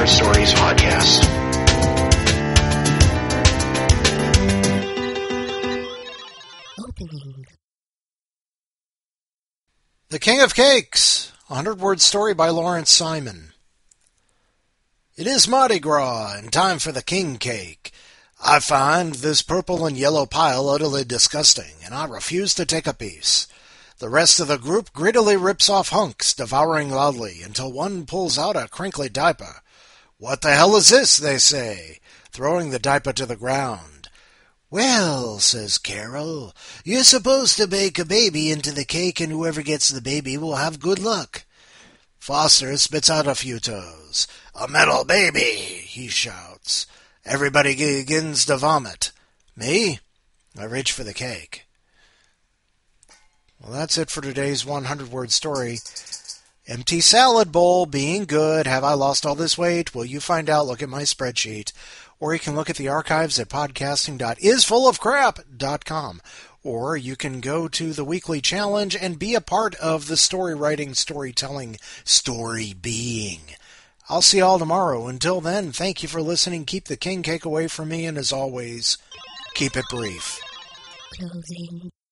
Word Stories podcast. Opening. The King of Cakes, a 100-word story by Lawrence Simon. It is Mardi Gras and time for the king cake. I find this purple and yellow pile utterly disgusting, and I refuse to take a piece. The rest of the group greedily rips off hunks, devouring loudly, until one pulls out a crinkly diaper. "What the hell is this?" they say, throwing the diaper to the ground. "Well," says Carol, "you're supposed to bake a baby into the cake, and whoever gets the baby will have good luck." Foster spits out a few toes. "A metal baby," he shouts. Everybody begins to vomit. Me? I reach for the cake. Well, that's it for today's 100-word story. Empty salad bowl, being good. Have I lost all this weight? Well, you find out. Look at my spreadsheet. Or you can look at the archives at podcasting.isfullofcrap.com. Or you can go to the weekly challenge and be a part of the story writing, storytelling, story being. I'll see you all tomorrow. Until then, thank you for listening. Keep the king cake away from me, and as always, keep it brief. Closing.